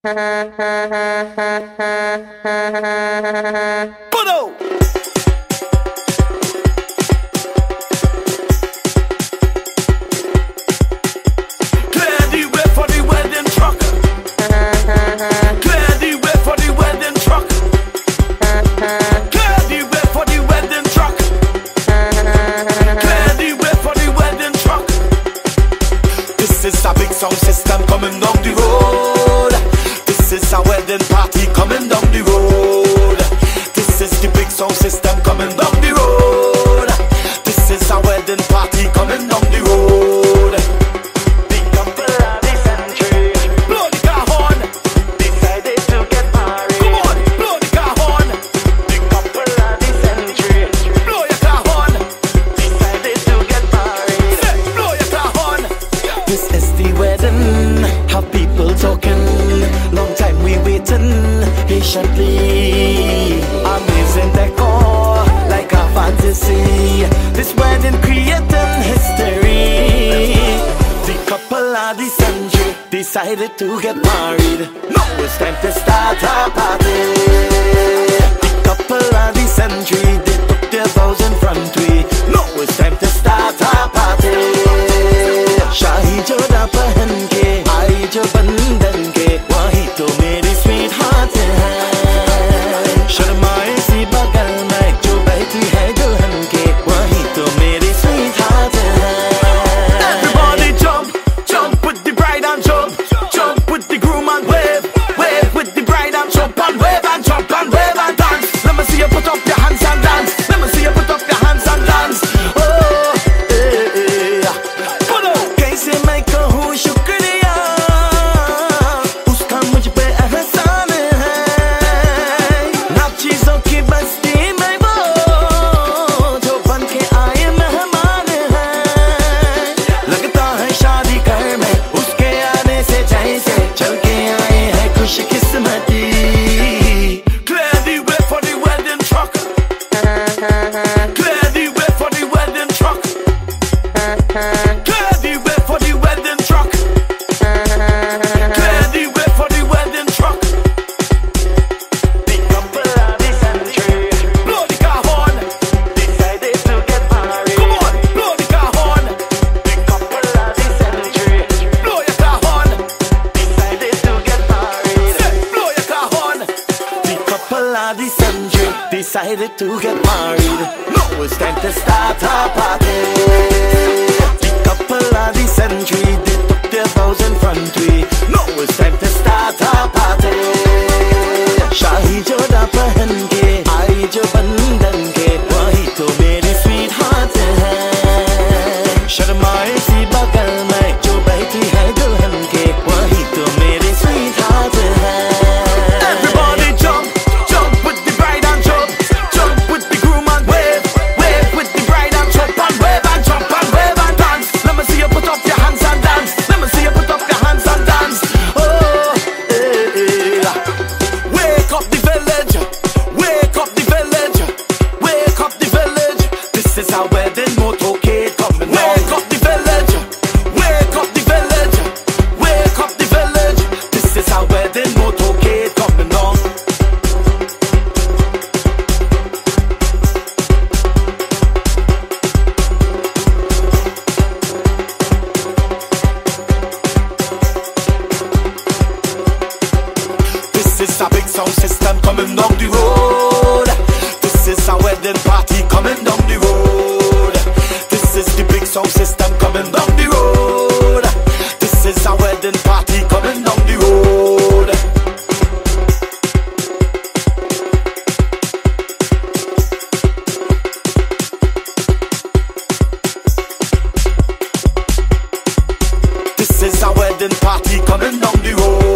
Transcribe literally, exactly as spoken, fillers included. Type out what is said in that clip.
Bono! Clear the way for the wedding truck. Clear the way for the wedding truck. Clear the way for the wedding truck. Clear the way for the wedding truck. This is a big sound system coming down the road. This is a wedding party coming down the road. This is the big sound system coming down the road. This is a wedding party coming down the road. The couple of the century, blow the car horn, decided to get married. Come on, blow the car horn. The couple of the century, blow your car horn, decided to get married. Say, blow your car horn. This is the wedding, have people talking. Long time we waiting patiently. Amazing decor, like a fantasy. This wedding creating history. The couple of the century decided to get married. Now it's time to start a party. The couple of the century, they took their vows in front way. Now it's time to start a party. Shahi jo da pahan ke, aayi jo bandan ke, wahi to meri sweetheart hai. Sharmaye si bagal mein, jo bahti hai dulhan ke, wahi to meri sweetheart hai. Everybody jump, jump with the bride and jump, jump with the groom and wave, wave with the bride and jump and wave and jump and wave and dance. Let me see you put up your hands and dance. Let me see you put up your hands and dance. Oh, eh, eh. Bono! कैसे मैं कहूँ शुक्रिया, उसका मुझ पे एहसान है। ना चीजों की बस्ती में वो, जो बन के आए मेहमान हैं। लगता है शादी घर में उसके आने से जैसे चल के आए हैं खुशकिस्मती। Clear the way for the wedding truck. Clear the way for the wedding truck. Clear the way for the wedding truck. Clear the way for the wedding truck. The couple of the century, blow the car horn, decided to get married. Come on, blow the car horn. The couple of the century, blow your car horn, decided to get married. Say, blow your car horn. The couple of the century decided to get married. Now it's time to start a party. The couple of the century, they took their vows in front way. Now it's time to start a party. Shahi jo da pahan ke, aayi jo bandan ke, wahi to meri sweetheart hai. Sharmaye si bagal mein, jo bahti hai dulhan ke, wahi to meri sweetheart hai. Everybody jump, jump with the bride and jump, jump with the groom and wave, wave with the bride and jump and wave and jump and wave and dance. Let me see you put up your hands and dance. Let me see you put up your hands and dance. Oh, eh, eh. Wake up the village, wake up the village, wake up the village. This is our wedding motorcade coming on. Wake up the village, wake up the village, wake up the village. This is our wedding motorcade coming on. This is a big sound system coming down the road. This is a wedding party coming down the road. This is the big sound system coming down the road. This is a wedding party coming down the road. This is a wedding party coming down the road.